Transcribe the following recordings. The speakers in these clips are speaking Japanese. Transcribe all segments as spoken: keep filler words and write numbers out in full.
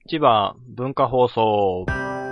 千葉文化放送。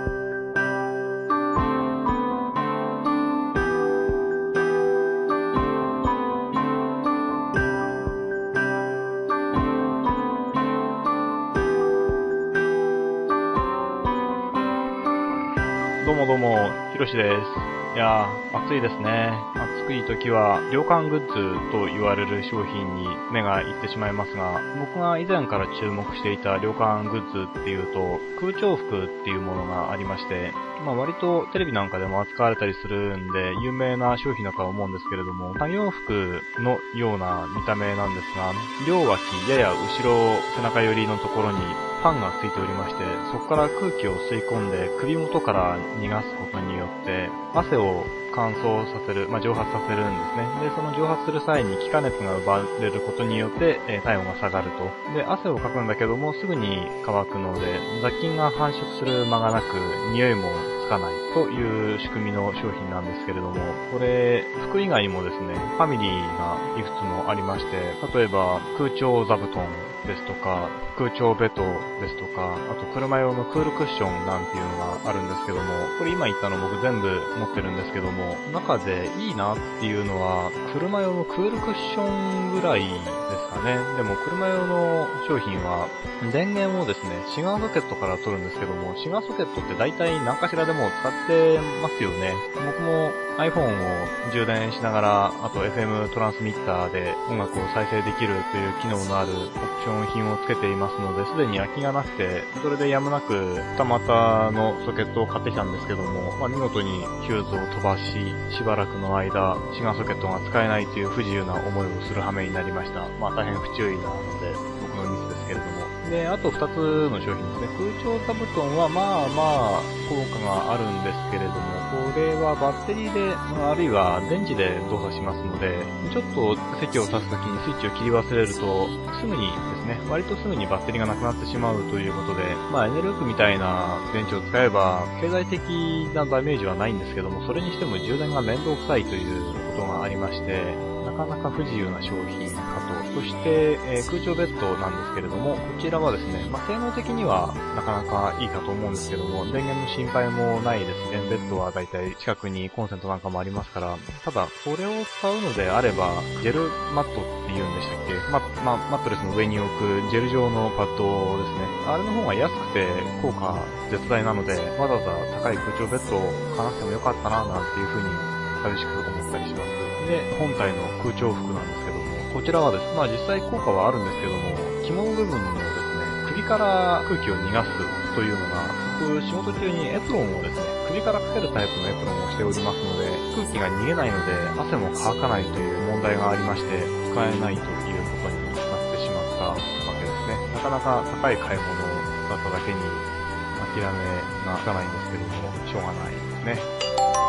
どうもどうも、ひろしです。いやー、暑いですね。暑い時は、涼感グッズと言われる商品に目がいってしまいますが、僕が以前から注目していた涼感グッズっていうと、空調服っていうものがありまして、まあ割とテレビなんかでも扱われたりするんで、有名な商品だとは思うんですけれども、作業服のような見た目なんですが、両脇やや後ろ背中寄りのところにファンがついておりまして、そこから空気を吸い込んで首元から逃がすことによって汗を乾燥させる、まあ、蒸発させるんですね。で、その蒸発する際に気化熱が奪われることによって、えー、体温が下がると。で、汗をかくんだけどもすぐに乾くので、雑菌が繁殖する間がなく、匂いもつかないという仕組みの商品なんですけれども、これ、服以外にもですね、ファミリーがいくつもありまして、例えば空調座布団ですとか、空調ベッドですとか、あと車用のクールクッションなんていうのがあるんですけども、これ今言ったの僕全部持ってるんですけども、中でいいなっていうのは、車用のクールクッションぐらいですかね。でも車用の商品は、電源をですね、シガーソケットから取るんですけども、シガーソケットって大体何かしらでも使ってますよね。僕も iPhone を充電しながら、あと エフエム トランスミッターで音楽を再生できるという機能のあるオプション品をつけていますので、すでに空きがなくて、それでやむなく二股のソケットを買ってきたんですけども、まあ、見事にヒューズを飛ばし、しばらくの間、シガーソケットが使えないという不自由な思いをする羽目になりました。まあ大変不注意なので、僕のミスですけれども。で、あと二つの商品ですね。空調座布団はまあまあ効果があるんですけれども、これはバッテリーで、あるいは電池で動作しますので、ちょっと席を立つときにスイッチを切り忘れると、すぐにですね、割とすぐにバッテリーがなくなってしまうということで、まあエネルークみたいな電池を使えば、経済的なダメージはないんですけども、それにしても充電が面倒くさいということがありまして、なかなか不自由な商品かと。そして、えー、空調ベッドなんですけれども、こちらはですね、まあ、性能的にはなかなかいいかと思うんですけども、電源の心配もないですね。ベッドはだいたい近くにコンセントなんかもありますから、ただ、これを使うのであれば、ジェルマットって言うんでしたっけ、ま、ま、マットレスの上に置くジェル状のパッドですね。あれの方が安くて効果絶大なので、わざわざ高い空調ベッドを買わなくてもよかったな、なんていう風に寂しく思ったりします。で、本体の空調服なんですけども、こちらはですね、まあ実際効果はあるんですけども、肝の部分のですね、首から空気を逃がすというのが、僕仕事中にエプロンをですね、首からかけるタイプのエプロンをしておりますので、空気が逃げないので、汗も乾かないという問題がありまして、使えないということになってしまったわけですね。なかなか高い買い物だっただけに、諦めがつかないんですけども、しょうがないですね。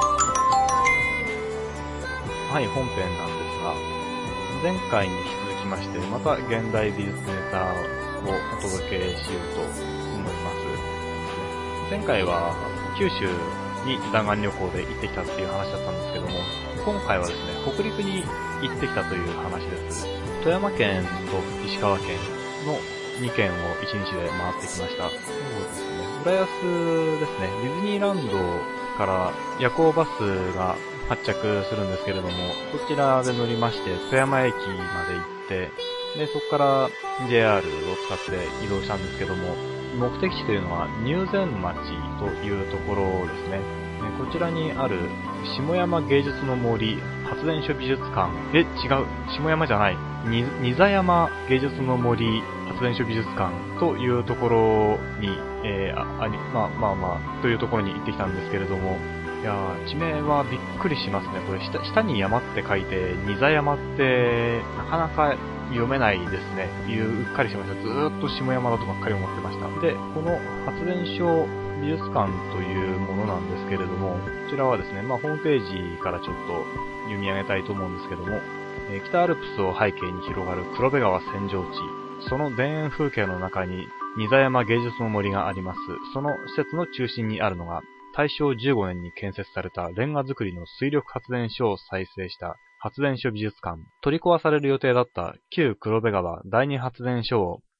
はい、本編なんですが、前回に引き続きまして、また現代美術ネタをお届けしようと思います。前回は九州に弾丸旅行で行ってきたっていう話だったんですけども、今回はですね、北陸に行ってきたという話です。富山県と石川県のに県をいちにちで回ってきました。そうですね、浦安ですね、ディズニーランドから夜行バスが発着するんですけれども、そちらで乗りまして富山駅まで行って、でそこから ジェイアール を使って移動したんですけども、目的地というのは入善町というところですね。こちらにある下山芸術の森発電所美術館、え、違う、下山じゃない、に新座山芸術の森発電所美術館というところに、えー、あ、あり、まあまあまあというところに行ってきたんですけれども、いやー、地名はびっくりしますね。これ下、下に山って書いて、新座山ってなかなか読めないですね。いううっかりしました。ずーっと下山だとばっかり思ってました。で、この発電所美術館というものなんですけれども、こちらはですね、まあホームページからちょっと読み上げたいと思うんですけども、えー、北アルプスを背景に広がる黒部川扇状地、その田園風景の中に新座山芸術の森があります。その施設の中心にあるのが、大正じゅうごねんに建設されたレンガ造りの水力発電所を再生した発電所美術館。取り壊される予定だった旧黒部川第二発電所を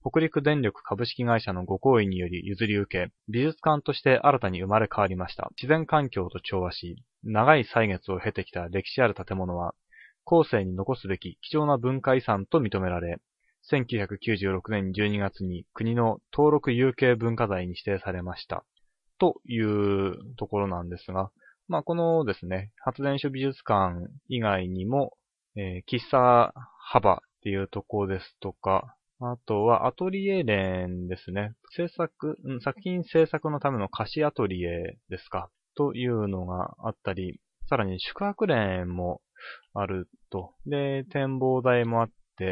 北陸電力株式会社のご厚意により譲り受け、美術館として新たに生まれ変わりました。自然環境と調和し、長い歳月を経てきた歴史ある建物は、後世に残すべき貴重な文化遺産と認められ、せんきゅうひゃくきゅうじゅうろくねんじゅうにがつに国の登録有形文化財に指定されました。というところなんですが、まあこのですね、発電所美術館以外にも、えー、喫茶幅っていうところですとか、あとはアトリエ連ですね。制作、作品制作のための貸しアトリエですか。というのがあったり、さらに宿泊連もあると。で、展望台もあって、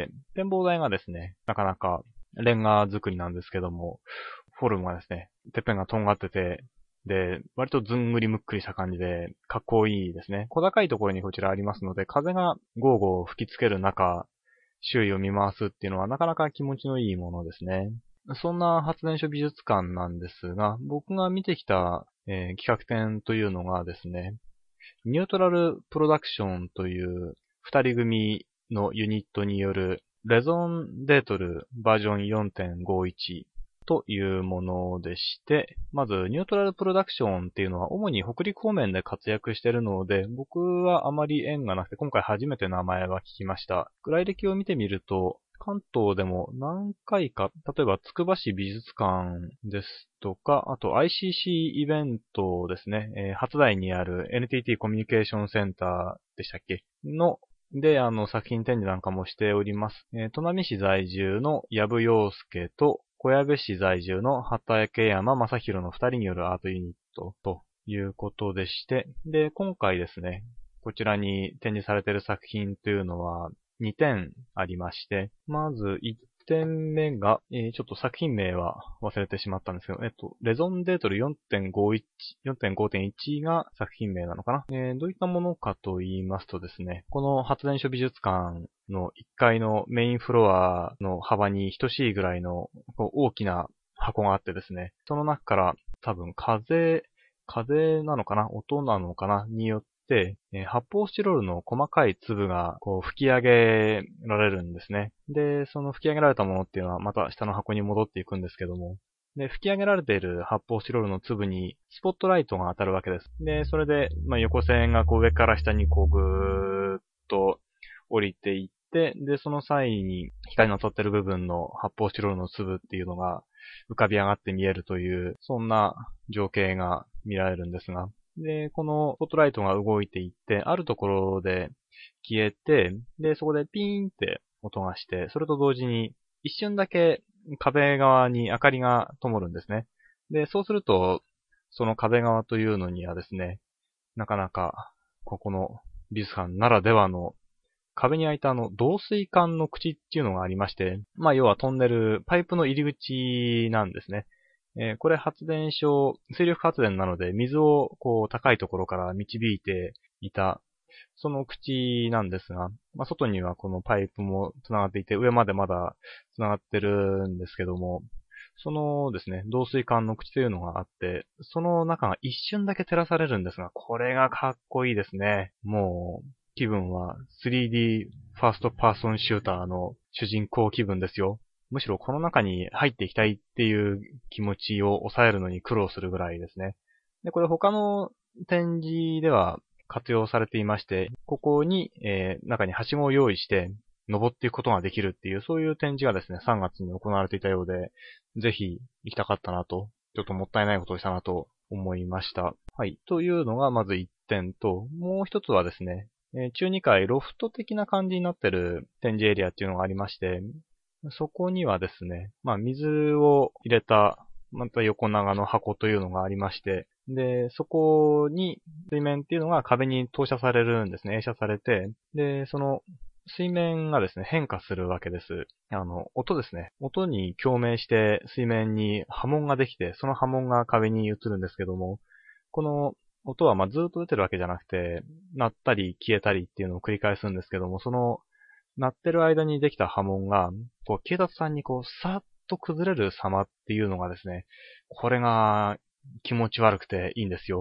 展望台がですね、なかなかレンガ作りなんですけども、フォルムがですね、てっぺんがとんがってて、で、割とずんぐりむっくりした感じで、かっこいいですね。小高いところにこちらありますので、風がゴーゴー吹きつける中、周囲を見回すっていうのはなかなか気持ちのいいものですね。そんな発電所美術館なんですが、僕が見てきた、えー、企画展というのがですね、ニュートラルプロダクションという二人組のユニットによるレゾンデートルバージョン よんてんごいち というものでして、まずニュートラルプロダクションっていうのは主に北陸方面で活躍しているので、僕はあまり縁がなくて今回初めて名前は聞きました。来歴を見てみると、関東でも何回か、例えばつくば市美術館ですとか、あと アイシーシー イベントですね、えー、初台にある エヌティーティー コミュニケーションセンターでしたっけの、で、あの、作品展示なんかもしております。えー、砺波市在住の藪陽介と、小矢部市在住の畠山正宏の二人によるアートユニットということでして、で、今回ですね、こちらに展示されている作品というのはにてんありまして、まずいってんめが、えー、ちょっと作品名は忘れてしまったんですけど、えっと、レゾンデートル よんてんごいち、よんてんごてんいち が作品名なのかな、えー、どういったものかと言いますとですね、この発電所美術館のいっかいのメインフロアの幅に等しいぐらいの大きな箱があってですね、その中から多分風、風なのかな音なのかなによってで、発泡スチロールの細かい粒がこう吹き上げられるんですね。で、その吹き上げられたものっていうのはまた下の箱に戻っていくんですけども、で、吹き上げられている発泡スチロールの粒にスポットライトが当たるわけです。で、それで、まあ、横線がこう上から下にこうぐーっと降りていって、で、その際に光の当たってる部分の発泡スチロールの粒っていうのが浮かび上がって見えるという、そんな情景が見られるんですが、で、このスポットライトが動いていって、あるところで消えて、で、そこでピーンって音がして、それと同時に一瞬だけ壁側に明かりが灯るんですね。で、そうすると、その壁側というのにはですね、なかなか、ここの美術館ならではの壁に開いたあの、導水管の口っていうのがありまして、まあ要はトンネル、パイプの入り口なんですね。えー、これ発電所、水力発電なので水をこう高いところから導いていた、その口なんですが、まあ、外にはこのパイプも繋がっていて、上までまだ繋がってるんですけども、そのですね、導水管の口というのがあって、その中が一瞬だけ照らされるんですが、これがかっこいいですね。もう、気分は スリーディー ファーストパーソンシューターの主人公気分ですよ。むしろこの中に入っていきたいっていう気持ちを抑えるのに苦労するぐらいですね。で、これ他の展示では活用されていまして、ここに、えー、中にはしごを用意して登っていくことができるっていう、そういう展示がですね、さんがつに行われていたようで、ぜひ行きたかったなと、ちょっともったいないことをしたなと思いました。はい。というのがまずいってんと、もう一つはですね、えー、中にかいロフト的な感じになってる展示エリアっていうのがありまして、そこにはですね、まあ水を入れた、また横長の箱というのがありまして、で、そこに水面っていうのが壁に投射されるんですね、映写されて、で、その水面がですね、変化するわけです。あの、音ですね。音に共鳴して水面に波紋ができて、その波紋が壁に映るんですけども、この音はまあずっと出てるわけじゃなくて、鳴ったり消えたりっていうのを繰り返すんですけども、その鳴ってる間にできた波紋が、こう、警察さんにこう、さっと崩れる様っていうのがですね、これが気持ち悪くていいんですよ。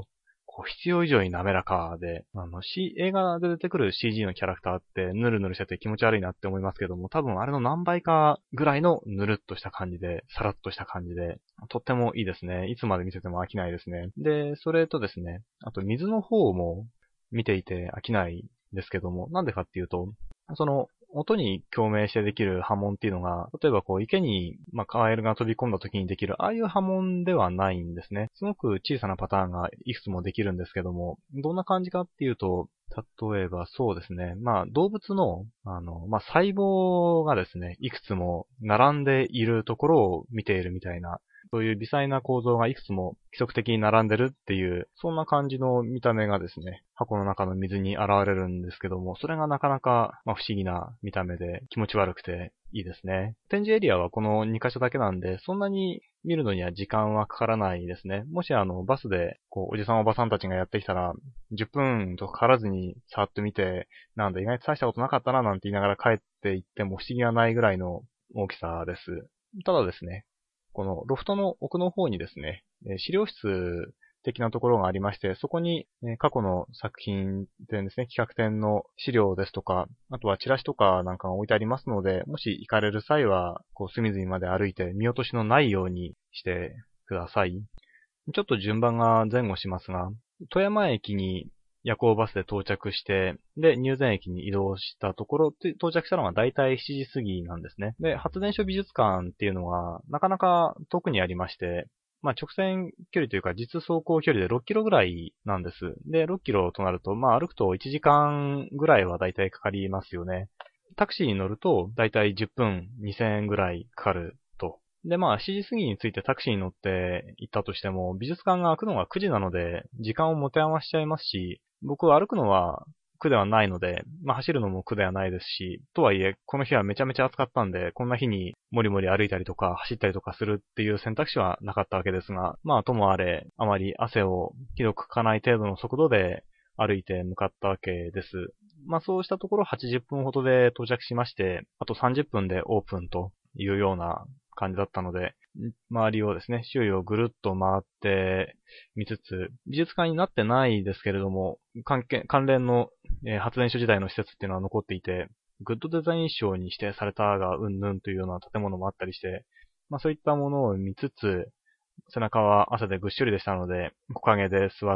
こう必要以上に滑らかで、あの、C、映画で出てくる シージー のキャラクターってヌルヌルしてて気持ち悪いなって思いますけども、多分あれの何倍かぐらいのヌルっとした感じで、サラッとした感じで、とってもいいですね。いつまで見てても飽きないですね。で、それとですね、あと水の方も見ていて飽きないですけども、なんでかっていうと、その、音に共鳴してできる波紋っていうのが、例えばこう池に、まあ、カエルが飛び込んだ時にできる、ああいう波紋ではないんですね。すごく小さなパターンがいくつもできるんですけども、どんな感じかっていうと、例えばそうですね。まあ動物の、あの、まあ細胞がですね、いくつも並んでいるところを見ているみたいな、そういう微細な構造がいくつも規則的に並んでるっていう、そんな感じの見た目がですね、箱の中の水に現れるんですけども、それがなかなか、まあ、不思議な見た目で気持ち悪くていいですね。展示エリアはこのに箇所だけなんで、そんなに見るのには時間はかからないですね。もしあの、バスで、こう、おじさんおばさんたちがやってきたら、じゅっぷんとかからずにさーっと見て、なんだ意外と大したことなかったななんて言いながら帰っていっても不思議はないぐらいの大きさです。ただですね、このロフトの奥の方にですね、資料室的なところがありまして、そこに過去の作品でですね、企画展の資料ですとか、あとはチラシとかなんかが置いてありますので、もし行かれる際は、こう隅々まで歩いて見落としのないようにしてください。ちょっと順番が前後しますが、富山駅に夜行バスで到着して、で、入善駅に移動したところ、到着したのがだいたいしちじ過ぎなんですね。で、発電所美術館っていうのは、なかなか遠くにありまして、まあ直線距離というか実走行距離でろっキロぐらいなんです。で、ろっキロとなると、まあ歩くといちじかんぐらいはだいたいかかりますよね。タクシーに乗ると、だいたいじゅっぷんにせんえんぐらいかかると。で、まあしちじ過ぎについてタクシーに乗って行ったとしても、美術館が開くのがくじなので、時間を持て余しちゃいますし、僕は歩くのは苦ではないので、まあ走るのも苦ではないですし、とはいえ、この日はめちゃめちゃ暑かったんで、こんな日にもりもり歩いたりとか走ったりとかするっていう選択肢はなかったわけですが、まあともあれ、あまり汗をひどくかかない程度の速度で歩いて向かったわけです。まあそうしたところはちじゅっぷんほどで到着しまして、あとさんじゅっぷんでオープンというような感じだったので、周りをですね、周囲をぐるっと回って見つつ、美術館になってないですけれども、関係、関連の、えー、発電所時代の施設っていうのは残っていて、グッドデザイン賞に指定されたがうんぬんというような建物もあったりして、まあそういったものを見つつ、背中は汗でぐっしょりでしたので、木陰で座って、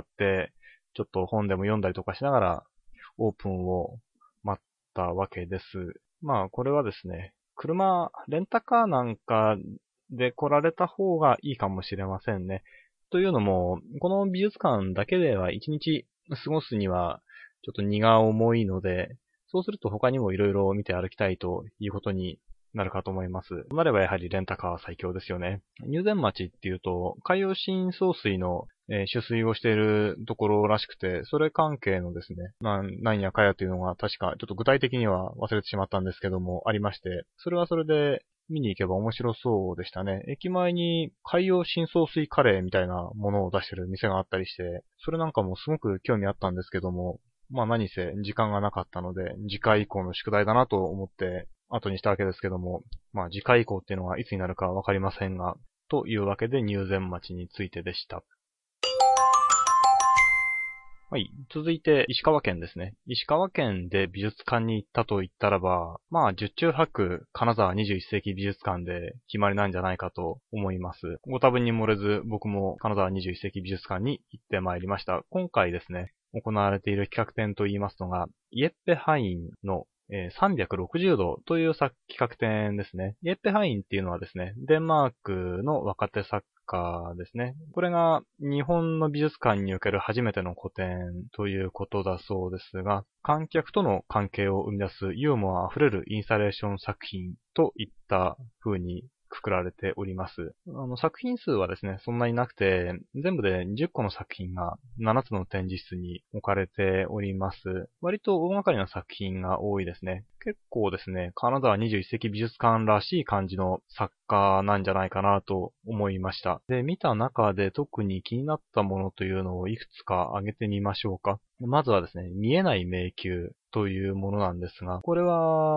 ちょっと本でも読んだりとかしながら、オープンを待ったわけです。まあこれはですね、車、レンタカーなんかで来られた方がいいかもしれませんね。というのも、この美術館だけでは一日過ごすにはちょっと荷が重いので、そうすると他にもいろいろ見て歩きたいということになるかと思います。となればやはりレンタカーは最強ですよね。入善町っていうと、海洋深層水の、えー、取水をしているところらしくて、それ関係のですね、まあ、なんやかやというのが確か、ちょっと具体的には忘れてしまったんですけども、ありまして、それはそれで見に行けば面白そうでしたね。駅前に海洋深層水カレーみたいなものを出してる店があったりして、それなんかもすごく興味あったんですけども、まあ何せ時間がなかったので、次回以降の宿題だなと思って後にしたわけですけども、まあ次回以降っていうのはいつになるかわかりませんが、というわけで入善町についてでした。はい。続いて、石川県ですね。石川県で美術館に行ったと言ったらば、まあ、十中八九、金沢にじゅういっ世紀美術館で決まりなんじゃないかと思います。ご多分に漏れず、僕も金沢にじゅういっ世紀美術館に行ってまいりました。今回ですね、行われている企画展といいますのが、イエッペハインのさんびゃくろくじゅうどという企画展ですね。イエッペハインっていうのはですね、デンマークの若手作家ですね。これが日本の美術館における初めての個展ということだそうですが、観客との関係を生み出すユーモアあふれるインスタレーション作品といった風にくくられております。あの作品数はですね、そんなになくて、全部でじゅっこの作品がななつの展示室に置かれております。割と大掛かりな作品が多いですね。結構ですね、金沢にじゅういっ世紀美術館らしい感じの作家なんじゃないかなと思いました。で、見た中で特に気になったものというのをいくつか挙げてみましょうか。まずはですね、見えない迷宮というものなんですが、これは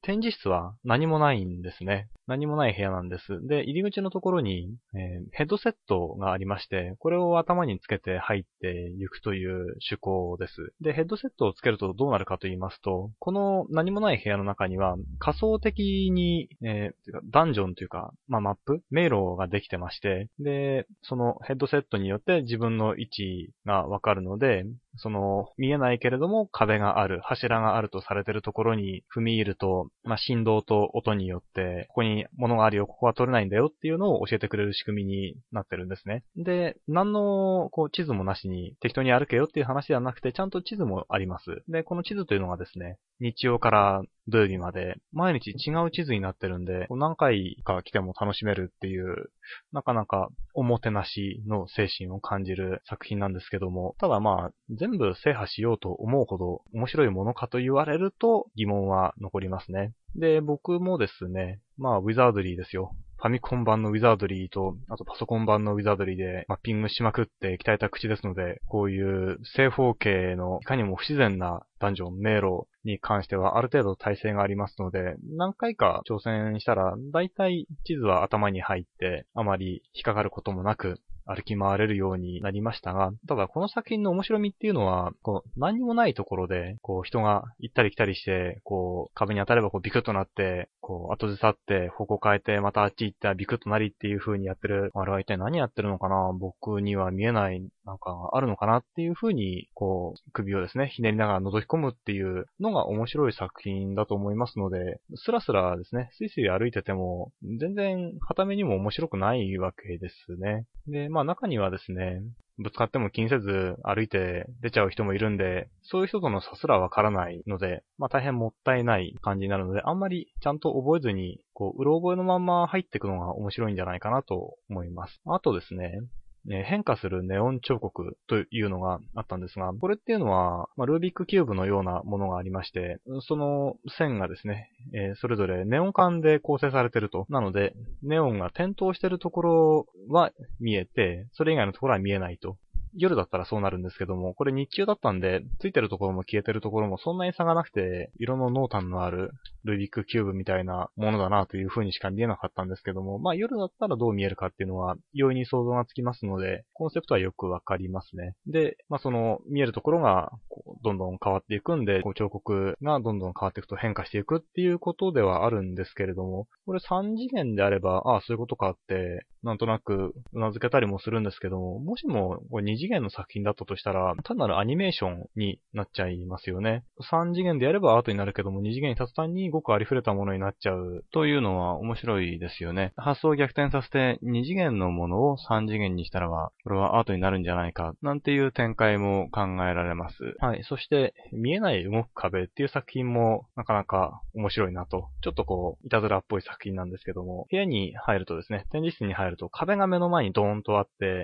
展示室は何もないんですね。何もない部屋なんです。で、入り口のところに、えー、ヘッドセットがありまして、これを頭につけて入っていくという趣向です。で、ヘッドセットをつけるとどうなるかと言いますと、この何もない部屋の中には仮想的に、えー、ダンジョンというか、まあ、マップ迷路ができてまして、で、そのヘッドセットによって自分の位置がわかるので、その見えないけれども壁がある、柱があるとされているところに踏み入ると、まあ、振動と音によって、ここに物があるよ、ここは取れないんだよっていうのを教えてくれる仕組みになってるんですね。で、何のこう地図もなしに適当に歩けよっていう話ではなくて、ちゃんと地図もあります。で、この地図というのがですね、日曜から土曜日まで毎日違う地図になってるんで、何回か来ても楽しめるっていう、なかなかおもてなしの精神を感じる作品なんですけども、ただまあ、全部制覇しようと思うほど面白いものかと言われると疑問は残りますね。で、僕もですね、まあ、ウィザードリーですよ。ファミコン版のウィザードリーと、あとパソコン版のウィザードリーでマッピングしまくって鍛えた口ですので、こういう正方形のいかにも不自然なダンジョン、迷路に関してはある程度耐性がありますので、何回か挑戦したら、だいたい地図は頭に入って、あまり引っかかることもなく、歩き回れるようになりましたが、ただこの作品の面白みっていうのは、こう何にもないところで、こう人が行ったり来たりして、こう壁に当たればこうビクッとなって、こう後で去って方向変えてまたあっち行ったらビクッとなりっていう風にやってる、あれは一体何やってるのかな、僕には見えないなんかあるのかなっていう風に、こう首をですね、ひねりながら覗き込むっていうのが面白い作品だと思いますので、スラスラですね、スイスイ歩いてても、全然傍目にも面白くないわけですね。で、まあ中にはですね、ぶつかっても気にせず歩いて出ちゃう人もいるんで、そういう人との差すらわからないので、まあ大変もったいない感じになるので、あんまりちゃんと覚えずに、こう、うろ覚えのまま入っていくのが面白いんじゃないかなと思います。あとですね、変化するネオン彫刻というのがあったんですが、これっていうのは、まあ、ルービックキューブのようなものがありまして、その線がですね、えー、それぞれネオン管で構成されていると。なので、ネオンが点灯しているところは見えて、それ以外のところは見えないと。夜だったらそうなるんですけども、これ日中だったんで、ついてるところも消えてるところもそんなに差がなくて、色の濃淡のあるルービックキューブみたいなものだなという風にしか見えなかったんですけども、まあ夜だったらどう見えるかっていうのは容易に想像がつきますので、コンセプトはよくわかりますね。で、まあその見えるところがこうどんどん変わっていくんで、こう彫刻がどんどん変わっていくと変化していくっていうことではあるんですけれども、これさん次元であれば、ああそういうことかって、なんとなく頷けたりもするんですけども、もしもこれに次元の作品だったとしたら、単なるアニメーションになっちゃいますよね。さん次元でやればアートになるけども、に次元に立つ単にごくありふれたものになっちゃうというのは面白いですよね。発想を逆転させてに次元のものをさん次元にしたらば、これはアートになるんじゃないか、なんていう展開も考えられます。はい。そして、見えない動く壁っていう作品もなかなか面白いなと。ちょっとこう、いたずらっぽい作品なんですけども、部屋に入るとですね、展示室に入ると壁が目の前にドーンとあって、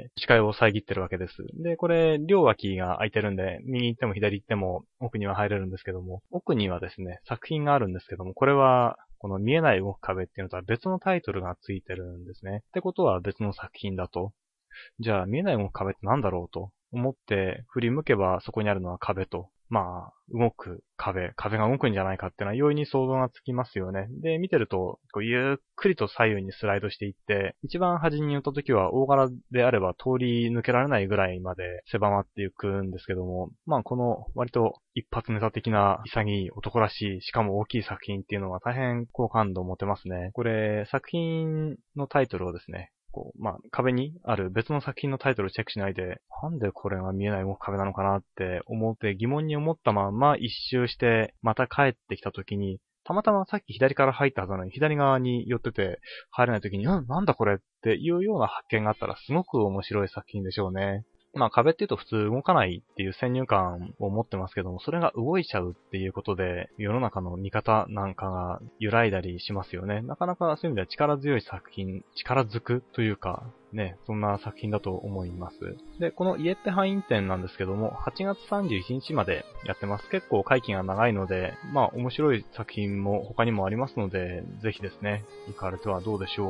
視界を遮ってるわけです。で、これ、両脇が空いてるんで、右行っても左行っても奥には入れるんですけども、奥にはですね、作品があるんですけども、これは、この見えない動く壁っていうのとは別のタイトルがついてるんですね。ってことは別の作品だと。じゃあ、見えない動く壁ってなんだろうと思って振り向けばそこにあるのは壁と。まあ、動く壁、壁が動くんじゃないかっていうのは容易に想像がつきますよね。で、見てると、こうゆっくりと左右にスライドしていって、一番端に寄った時は大柄であれば通り抜けられないぐらいまで狭まっていくんですけども、まあこの割と一発ネタ的な潔い男らしい、しかも大きい作品っていうのは大変好感度を持てますね。これ、作品のタイトルをですね、こう、まあ、壁にある別の作品のタイトルをチェックしないで、なんでこれが見えない動く壁なのかなって思って疑問に思ったまま一周して、また帰ってきた時に、たまたまさっき左から入ったはずなのに左側に寄ってて入れない時に、うん、なんだこれっていうような発見があったらすごく面白い作品でしょうね。まあ壁って言うと普通動かないっていう先入観を持ってますけども、それが動いちゃうっていうことで、世の中の見方なんかが揺らいだりしますよね。なかなかそういう意味では力強い作品、力づくというか、ね、そんな作品だと思います。で、このイエッペハイン展なんですけども、はちがつさんじゅういちにちまでやってます。結構会期が長いので、まあ面白い作品も他にもありますので、ぜひですね、行かれてはどうでしょうか。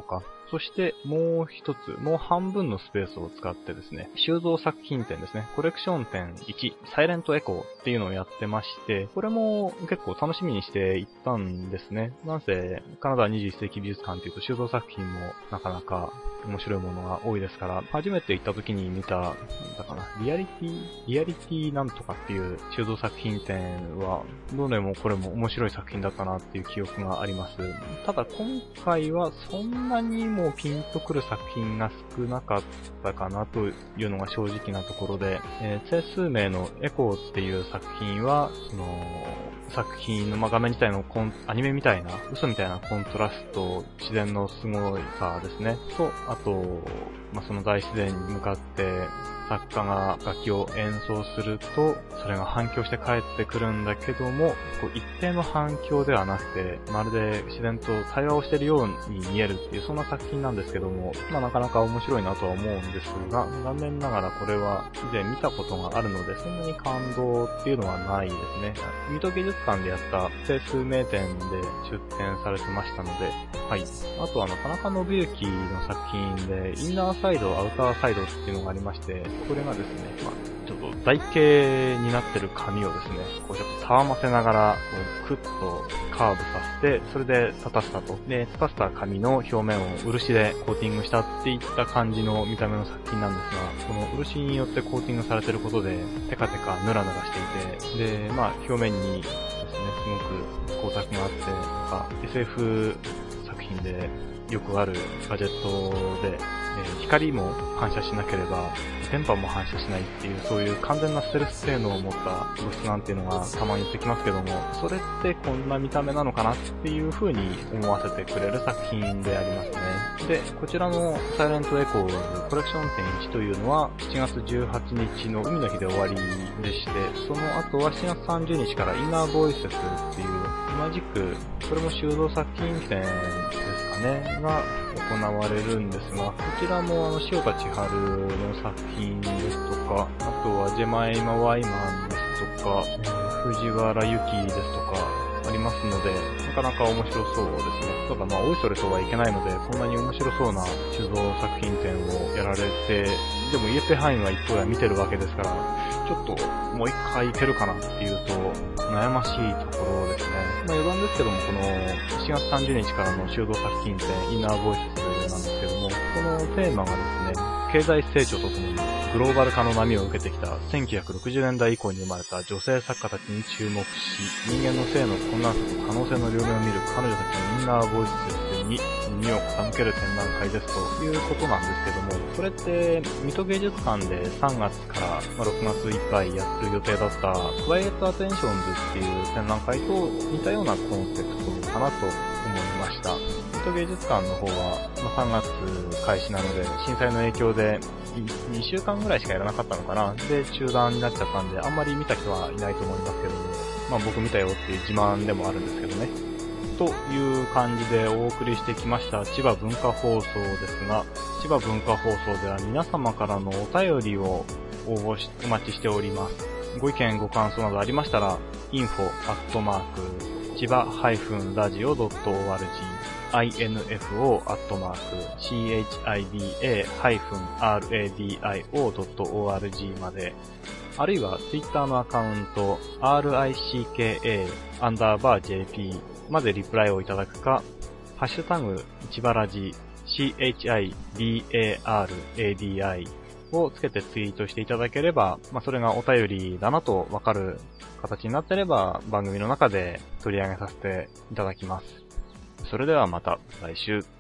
そしてもう一つ、もう半分のスペースを使ってですね、収蔵作品展ですね、コレクション展いち、サイレントエコーっていうのをやってまして、これも結構楽しみにして行ったんですね。なんせ、カナダにじゅういっ世紀美術館っていうと収蔵作品もなかなか面白いものが多いですから、初めて行った時に見た、なんだかな、リアリティ、リアリティなんとかっていう収蔵作品展は、どれもこれも面白い作品だったなっていう記憶があります。ただ今回はそんなにもピンとくる作品が少なかったかなというのが正直なところで、えー、整数名のエコーっていう作品は、その、作品の、まあ、画面自体のコンアニメみたいな、嘘みたいなコントラスト、自然のすごいさですね。と、あと、まあ、その大自然に向かって作家が楽器を演奏すると、それが反響して帰ってくるんだけども、こう一定の反響ではなくて、まるで自然と対話をしているように見えるっていう、そんな作品なんですけども、まあなかなか面白いなとは思うんですが、残念ながらこれは以前見たことがあるので、そんなに感動っていうのはないですね。水戸美術館でやった整数名展で出展されてましたので、はい。あとはあの、田中信之の作品で、インナーサイド、アウターサイドっていうのがありまして、これがですね、まあ、ちょっと台形になってる紙をですね、こうちょっとたわませながら、こうクッとカーブさせて、それで立たせたと。で、立たせた紙の表面を漆でコーティングしたっていった感じの見た目の作品なんですが、この漆によってコーティングされてることで、テカテカヌラヌラしていて、で、まあ表面にですね、すごく光沢があって、なんか エスエフ 作品でよくあるガジェットで、えー、光も反射しなければ電波も反射しないっていう、そういう完全なステルス性能を持った物質なんていうのがたまに言ってきますけども、それってこんな見た目なのかなっていう風に思わせてくれる作品でありますね。で、こちらのサイレントエコーコレクション展いちというのはしちがつじゅうはちにちの海の日で終わりでして、その後はしちがつさんじゅうにちからインナーボイセスっていう同じく、これも収蔵作品展ですかね、が行われるんですが、こちらもあの塩田千春の作品ですとか、あとはジェマイマ・ワイマンですとか、藤原由紀ですとかありますので、なかなか面白そうですね。ただまあおいそれとはいけないので、こんなに面白そうな収蔵作品展をやられて、でもイエペハインは一方では見てるわけですから、ちょっともう一回行けるかなっていうと悩ましいところですね。まあ余談ですけども、このしちがつさんじゅうにちからの収蔵作品展インナーボイスなんですけども、このテーマがですね、経済成長とともにグローバル化の波を受けてきたせんきゅうひゃくろくじゅうねんだい以降に生まれた女性作家たちに注目し、人間の性の困難さと可能性の両面を見る彼女たちのインナーボイスに耳を傾ける展覧会ですということなんですけども、それって水戸芸術館でさんがつからろくがついっぱいやる予定だったクワイエットアテンションズっていう展覧会と似たようなコンセプトかなと思いました。水戸芸術館の方は、まあ、さんがつ開始なので、震災の影響でにしゅうかんぐらいしかやらなかったのかな。で、中断になっちゃったんで、あんまり見た人はいないと思いますけども、まあ僕見たよっていう自慢でもあるんですけどね。という感じでお送りしてきました千葉文化放送ですが、千葉文化放送では皆様からのお便りを応募し、お待ちしております。ご意見ご感想などありましたら、インフォ アットマーク 千葉 ラジオ ドット オーアールジー インフォ アットマーク チハイバラディオ ドット オーアールジー まで、あるいは Twitter のアカウント アールアイシーケーエー アンダーバー ジェーピー までリプライをいただくか、ハッシュタグ千葉ラジ チハイバラディオ をつけてツイートしていただければ、まあ、それがお便りだなとわかる形になっていれば番組の中で取り上げさせていただきます。それではまた来週。